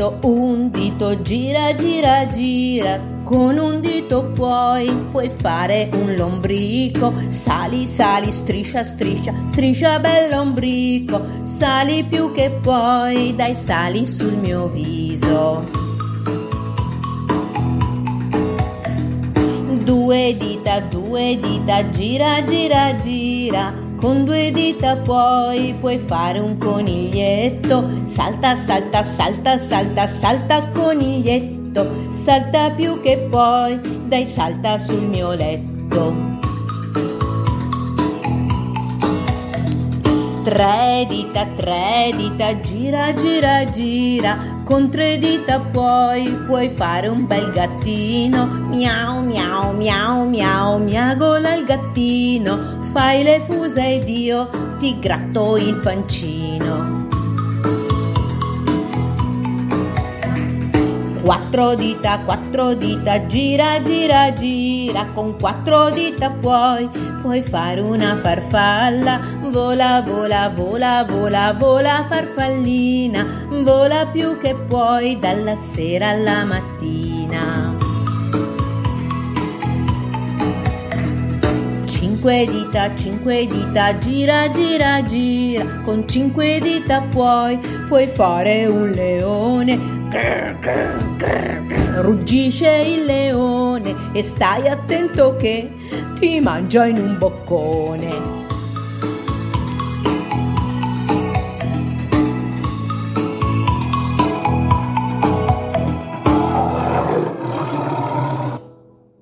un dito, gira, gira, gira. Con un dito puoi fare un lombrico. Sali, sali, striscia, striscia, striscia bell'ombrico. Sali più che puoi, dai sali sul mio viso. Due dita, gira, gira, gira. Con due dita puoi fare un coniglietto. Salta, salta, salta, salta, salta coniglietto. Salta più che puoi, dai salta sul mio letto. Tre dita, gira, gira, gira. Con tre dita puoi fare un bel gattino. Miau, miau, miau, miau, miagola il gattino. Fai le fusa ed io ti gratto il pancino. Quattro dita, gira, gira, gira. Con quattro dita puoi fare una farfalla. Vola, vola, vola, vola, vola farfallina. Vola più che puoi dalla sera alla mattina. Cinque dita, gira, gira, gira. Con cinque dita puoi fare un leone. Grr, grr, grr, grr. Ruggisce il leone e stai attento che ti mangia in un boccone.